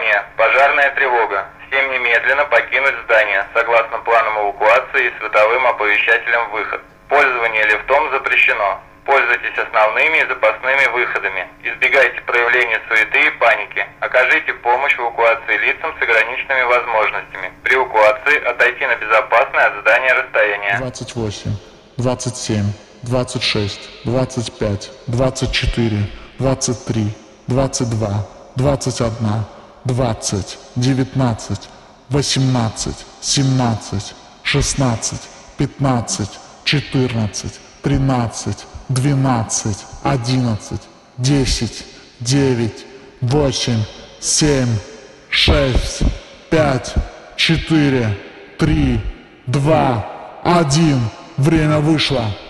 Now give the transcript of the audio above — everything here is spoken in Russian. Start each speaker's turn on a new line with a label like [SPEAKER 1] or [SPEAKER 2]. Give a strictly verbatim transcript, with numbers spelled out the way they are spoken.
[SPEAKER 1] Внимание! Пожарная тревога. Всем немедленно покинуть здание, согласно планам эвакуации и световым оповещателям выход. Пользование лифтом запрещено. Пользуйтесь основными и запасными выходами. Избегайте проявления суеты и паники. Окажите помощь в эвакуации лицам с ограниченными возможностями. При эвакуации отойти на безопасное от здания расстояние.
[SPEAKER 2] двадцать восемь, двадцать семь, двадцать шесть, двадцать пять, двадцать четыре, двадцать три, двадцать два, двадцать один, двадцать, девятнадцать, восемнадцать, семнадцать, шестнадцать, пятнадцать, четырнадцать, тринадцать, двенадцать, одиннадцать, десять, девять, восемь, семь, шесть, пять, четыре, три, два, один. Время вышло.